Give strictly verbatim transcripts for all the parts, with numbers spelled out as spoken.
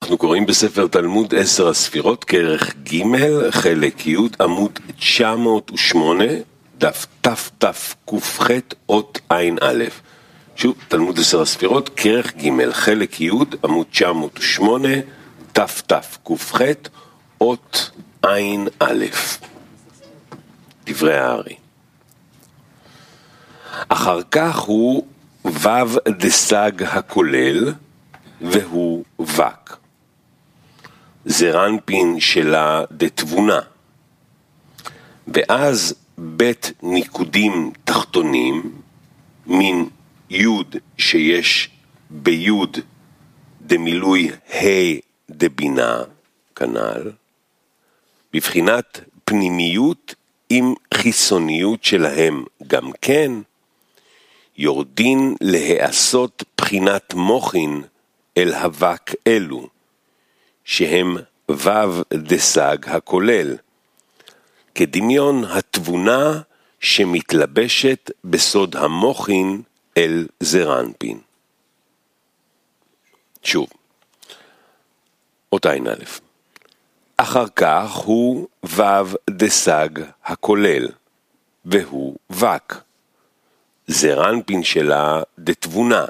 אנחנו קוראים בספר תלמוד עשר הספירות, כרך ג' חלק י' עמוד תשע מאות ושמונה, דף תתק"ח אות עין א'. שוב, תלמוד עשר הספירות, כרך ג' חלק י' עמוד תשע מאות ושמונה, תתק"ח אות עין א'. דברי הארי. אחר כך הוא וו דסג הכולל, והוא וק. זרנפין שלה דתבונה. ואז בית ניקודים תחתונים, מין יוד שיש ביוד דמילוי ה' דבינה, כנ"ל, בבחינת פנימיות עם חיסוניות שלהם גם כן, יורדין להיעשות בחינת מוחין אל הווק אלו, שהם וו דסג הכולל, כדמיון התבונה שמתלבשת בסוד המוחין אל זרנפין. שוב, אות עין א'. אחר כך הוא וו דסג הכולל, והוא וק. זרנפין שלה דתבונה.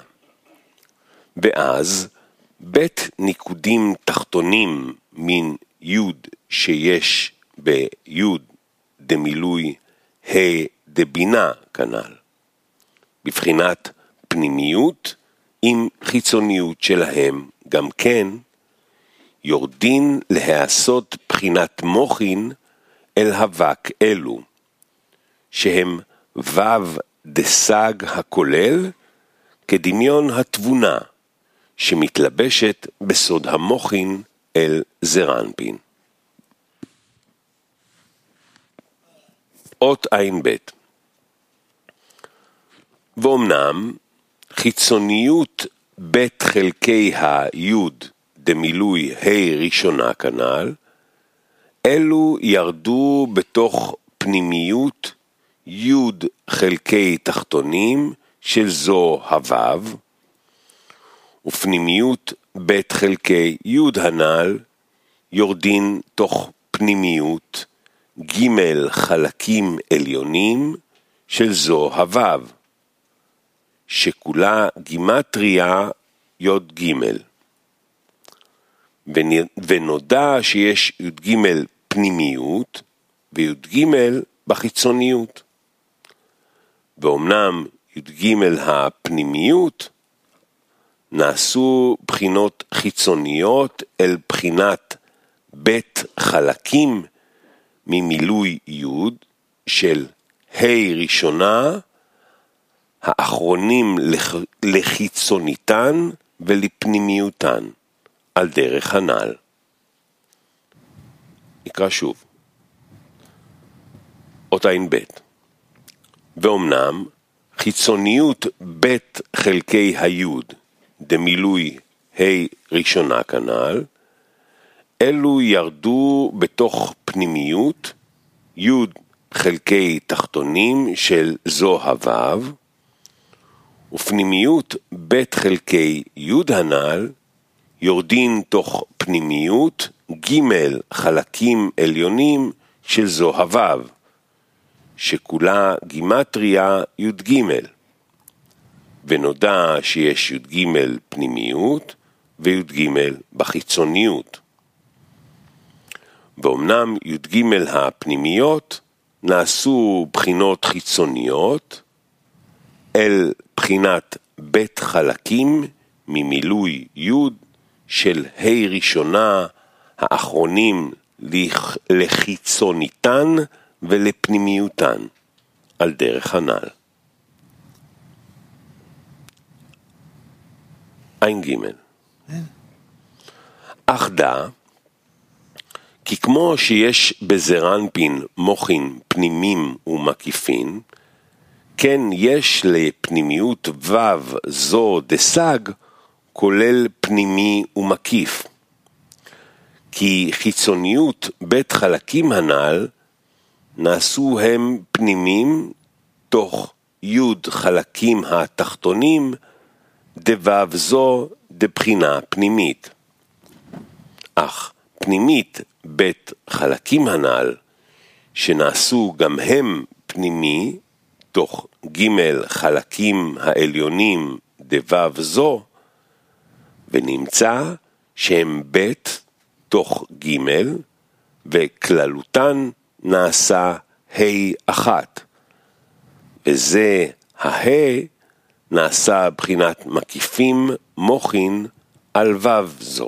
ואז בית ניקודים תחתונים מן יוד שיש ביוד דמילוי ה' דבינה, כנ"ל, בבחינת פנימיות עם חיצוניות שלהם גם כן, יורדין להיעשות בחינת מוחין אל הווק אלו, שהם וו דסג הכולל, כדמיון התבונה שמתלבשת בסוד המוחין אל זרנפין. אות עין ב'. ואומנם חיצוניות בית חלקי היוד דמילוי ה' ראשונה כנ"ל, אלו ירדו בתוך פנימיות יוד חלקי תחתונים של זו הוו, ופנימיות בית חלקי יוד הנ"ל יורדין תוך פנימיות ג' חלקים עליונים של זו הוו, שכולה גימטריה יוד ג', ונודע שיש יוד ג' פנימיות ויוד ג' בחיצוניות. ואומנם יוד ג' הפנימיות נעשו בחינות חיצוניות אל בחינת בית חלקים ממילוי יוד של ה' ראשונה, האחרונים לחיצוניתן ולפנימיותן, על דרך הנ"ל. נקרא שוב. אות עין ב'. ואומנם חיצוניות בית חלקי היוד דמילוי ה' ראשונה כנ"ל, אלו ירדו בתוך פנימיות יוד חלקי תחתונים של זו הוו, ופנימיות בית חלקי יוד הנ"ל יורדין תוך פנימיות ג' חלקים עליונים של זו הוו, שכולה גימטריה יוד ג', ונודע שיש יוד ג' פנימיות ויוד ג' בחיצוניות. ואומנם יוד ג' הפנימיות נעשו בחינות חיצוניות אל בחינת בית חלקים ממילוי יוד של ה' ראשונה, האחרונים לחיצוניתן ולפנימיותן, על דרך הנ"ל. עין ג'. אך דע כי כמו שיש בזרנפין מוחין פנימים ומקיפין, כן יש לפנימיות וו זו דסג כולל פנימי ומקיף. כי חיצוניות בית חלקים הנ"ל נעשו הם פנימים תוך יוד חלקים התחתונים דוו זו דבחינה פנימית. אך פנימית בית חלקים הנ"ל, שנעשו גם הם פנימי, תוך ג' חלקים העליונים דבב זו, ונמצא שהם בית תוך ג' וכללותן נעשה ה' אחת, וזה הה נעשה בחינת מקיפים מוחין על וו זו.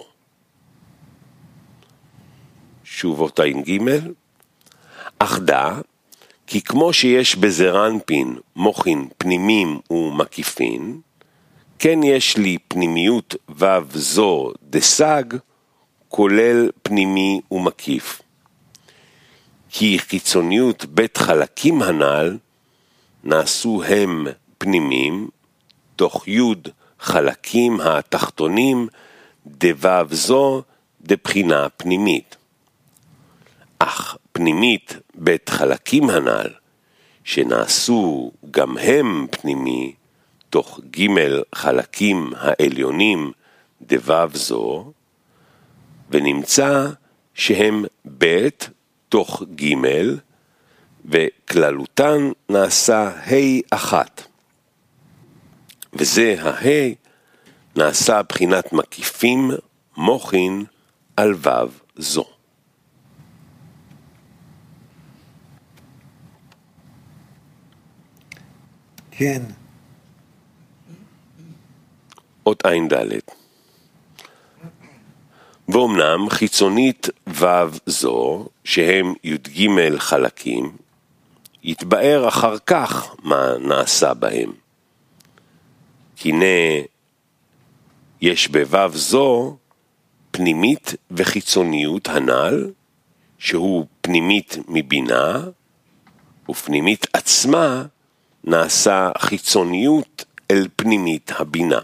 שוב אותה עם ג' אך דע כי כמו שיש בזרנפין מוחין פנימים ומקיפין, כן יש לי פנימיות וו זו דסג, כולל פנימי ומקיף. כי חיצוניות בית חלקים הנ"ל, נעשו הם פנימים, תוך יוד חלקים התחתונים, דבב זו דבחינה פנימית. אך פנימית בית חלקים הנ"ל, שנעשו גם הם פנימי, תוך ג' חלקים העליונים דבב זו, ונמצא שהם בית תוך ג' וכללותן נעשה ה' אחת, וזה הה נעשה בחינת מקיפים מוחין על וו זו. כן. אות עין ד' ואומנם חיצונית וו זו, שהם י"ג חלקים, יתבאר אחר כך מה נעשה בהם. כי הנה יש בוו זו פנימית וחיצוניות הנ"ל, שהוא פנימית מבינה, ופנימית עצמה נעשה חיצוניות אל פנימית הבינה.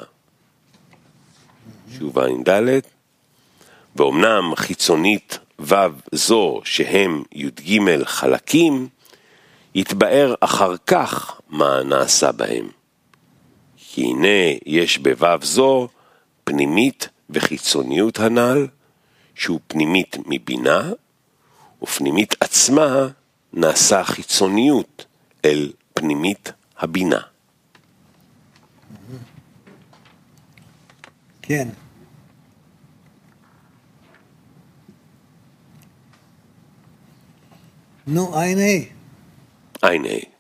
שוב עין ד' ואומנם חיצונית וו זו שהם י"ג חלקים, יתבאר אחר כך מה נעשה בהם. כי הנה יש בוו זו פנימית וחיצוניות הנ"ל, שהוא פנימית מבינה, ופנימית עצמה נעשה חיצוניות אל פנימית הבינה. כן. נו, עין ה'. עין ה'.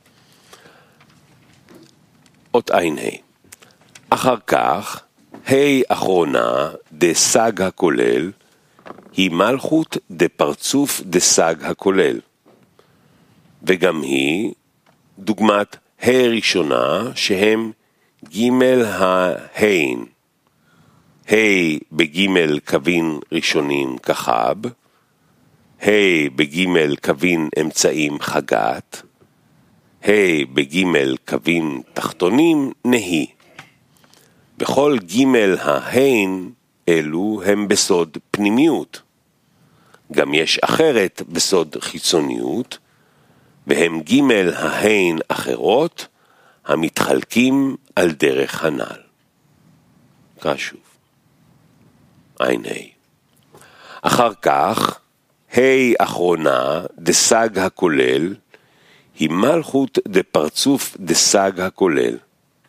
אות עין ה'. אחר כך, ה' אחרונה דסג הכולל, היא מלכות דפרצוף דסג הכולל. וגם היא דוגמת ה' ראשונה שהם ג' ההין. ה' בג' קווין ראשונים כחב, ה' בג' קווין אמצעים חגת, ה' בג' קווין תחתונים נהי. בכל ג' ההין אלו הם בסוד פנימיות. גם יש אחרת בסוד חיצוניות, והם ג' ההין אחרות המתחלקים על דרך הנ"ל. קשוב. עין ה'. אחר כך, ה' אחרונה דסג הכולל, היא מלכות דפרצוף דסג הכולל.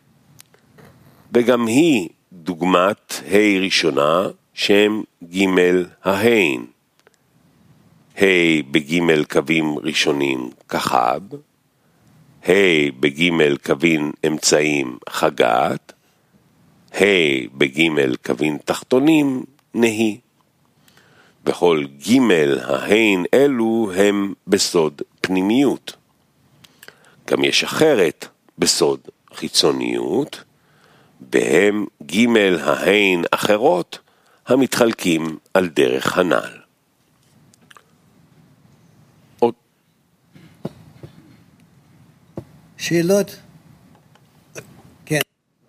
וגם היא דוגמת ה' ראשונה שהם ג' ההין. ה' בג' קווים ראשונים כחב, ה' בג' קווים אמצעים חגת, ה' בג' קווים תחתונים נהי. וכל ג' ההין אלו הם בסוד פנימיות. גם יש אחרת בסוד חיצוניות, בהם ג' ההין אחרות המתחלקים על דרך הנ"ל. עוד שאלות? כן.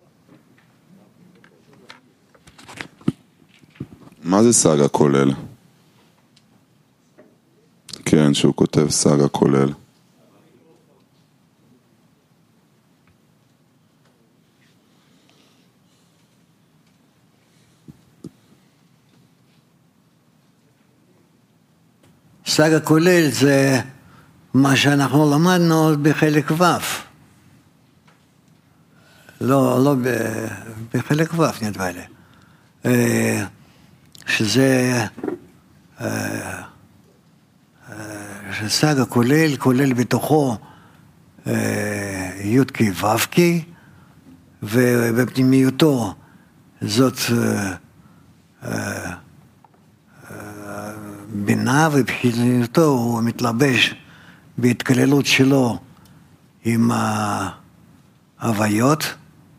מה זה סגה כולל? כן, שהוא כותב סגה כולל. סג הכולל זה מה שאנחנו למדנו בחלק ו'. לא, לא בחלק ו' נדמה לי. שזה שסג הכולל, כולל בתוכו י' כי ו' כי, ובפנימיותו זאת בינה, ובחיניותו הוא מתלבש בהתכללות שלו עם ההוויות.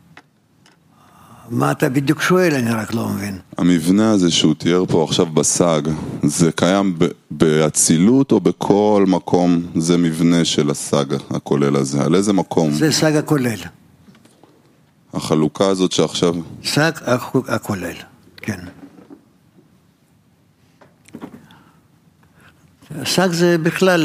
מה אתה בדיוק שואל? אני רק לא מבין. המבנה הזה שהוא תיאר פה עכשיו בסג, זה קיים באצילות או בכל מקום? זה מבנה של הסג הכולל הזה. על איזה מקום? זה סג הכולל. החלוקה הזאת שעכשיו... סג הכולל, כן. סג זה בכלל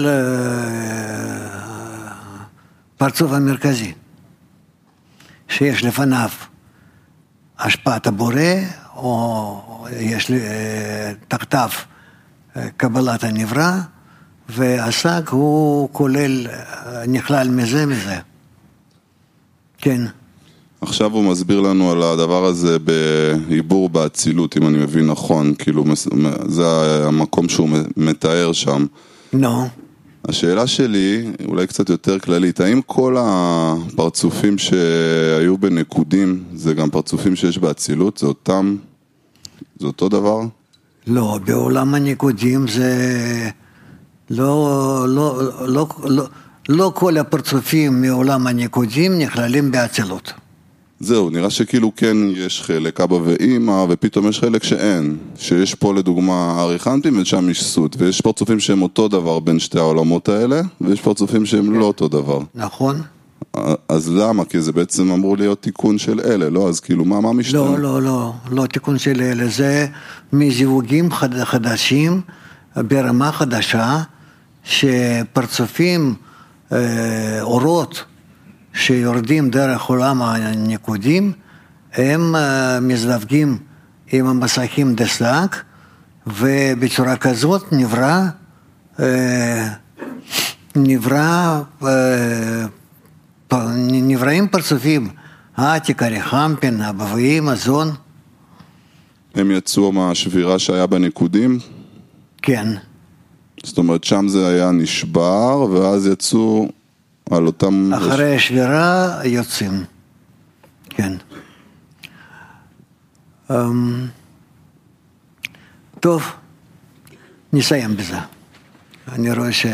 פרצוף המרכזי, שיש לפניו השפעת הבורא, או יש תחתיו קבלת הנברא, והסג הוא כולל, נכלל מזה מזה. כן. עכשיו הוא מסביר לנו על הדבר הזה בעיבור באצילות, אם אני מבין נכון, כאילו זה המקום שהוא מתאר שם. לא. No. השאלה שלי, אולי קצת יותר כללית, האם כל הפרצופים שהיו בנקודים, זה גם פרצופים שיש באצילות? זה אותם, זה אותו דבר? לא, בעולם הנקודים זה לא, לא, לא, לא, לא כל הפרצופים מעולם הנקודים נכללים באצילות. זהו, נראה שכאילו כן יש חלק אבא ואמא, ופתאום יש חלק שאין, שיש פה לדוגמה אריכנטים ושם יש סוד, ויש פרצופים שהם אותו דבר בין שתי העולמות האלה, ויש פרצופים שהם לא אותו דבר. נכון. אז למה? כי זה בעצם אמור להיות תיקון של אלה, לא? אז כאילו מה, מה משתנה? לא, לא, לא, לא תיקון של אלה, זה מזיווגים חד, חדשים, ברמה חדשה, שפרצופים, אה, אורות, שיורדים דרך עולם הנקודים, הם מזדווגים עם המסכים דסלאק, ובצורה כזאת נברא, נברא, נבראים פרצופים, העתיק, הריחמפין, הבבאים, הזון. הם יצאו מהשבירה שהיה בנקודים? כן. זאת אומרת, שם זה היה נשבר, ואז יצאו... על אותם... אחרי השבירה יוצאים, כן. Um, טוב, נסיים בזה. אני רואה ש...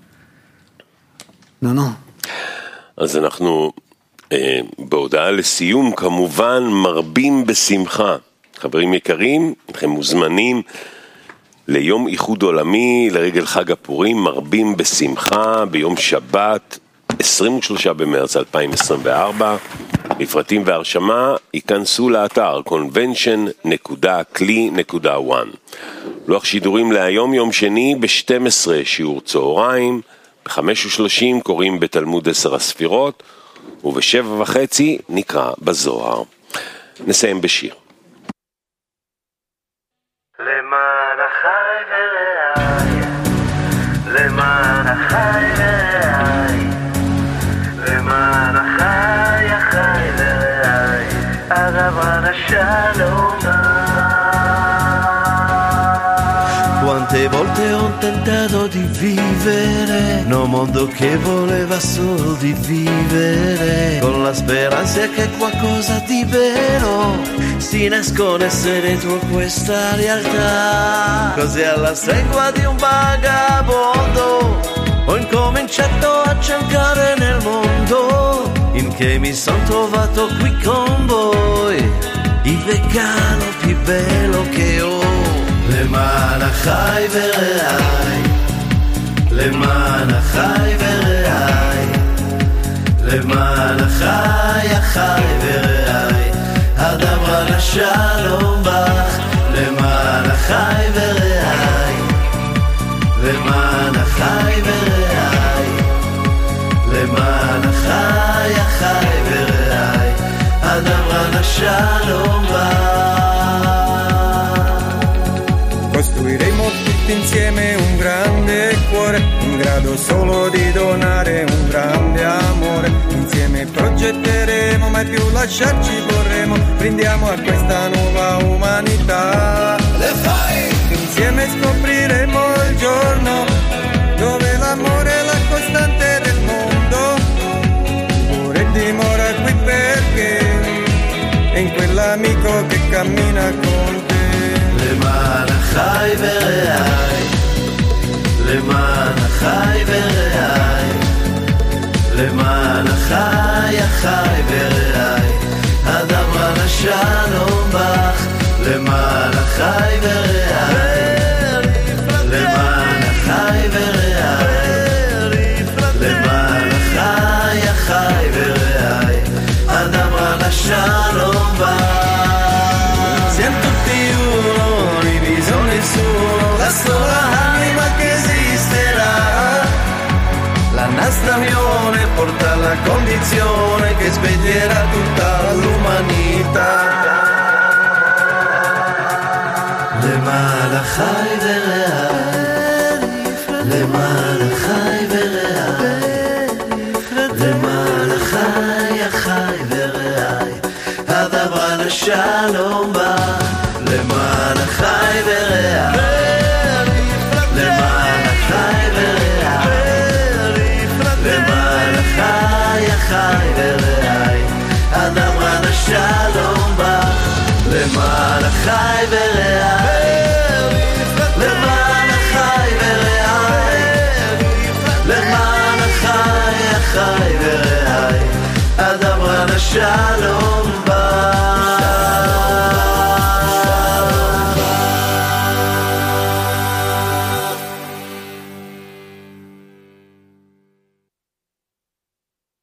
נו, נו. אז אנחנו אה, בהודעה לסיום, כמובן מרבים בשמחה. חברים יקרים, אתם מוזמנים ליום איחוד עולמי, לרגל חג הפורים, מרבים בשמחה, ביום שבת, עשרים ושלושה במרץ אלפיים עשרים וארבע. מפרטים והרשמה ייכנסו לאתר קונבנשן נקודה קלי נקודה וואן. לוח שידורים להיום יום שני ב-שתים עשרה שיעור צהריים, ב-חמש ושלושים קוראים בתלמוד עשר הספירות, וב-שבע וחצי נקרא בזוהר. נסיים בשיר. למען החי ורעי, למען החי ורעי, למען החי החי ורעי, הרב השלום. Quante volte ho tentato di vivere, no mondo che voleva solo di vivere, con la speranza che qualcosa di vero si nascondesse dentro questa realtà. Così alla stregua di un vagabondo ho incominciato a cercare nel mondo, in che mi son trovato qui con voi, il regalo più bello che ho. למען החי ורעי, למען החי ורעי, למען החי החי ורעי, הדבר לשלום בך. למען החי ורעי, למען החי ורעי, למען החי החי ורעי, הדבר לשלום בך. Costruiremo tutti insieme un grande cuore, in grado solo di donare un grande amore. Insieme progetteremo, mai più lasciarci vorremmo, brindiamo a questa nuova umanità. Le fai! Insieme scopriremo il giorno dove l'amore è la costante del mondo. Pure dimora qui perché è in quell'amico che cammina con te. למען החי ורעי, למען החי ורעי, למען החי החי ורעי, הדבר השלום בך, למען החי ורעי, למען החי ורעי, למען החי החי ורעי, הדבר השלום בך. La sola anima che esisterà, la nostra unione porta alla condizione che sveglierà tutta l'umanità. למען החי ורעי, למען החי ורעי, למען החי החי ורעי, הדבר השלום בא. למען החי ורעי, למען החי ורעי, למען החי החי ורעי, אדם רן השלום בא. למען החי ורעי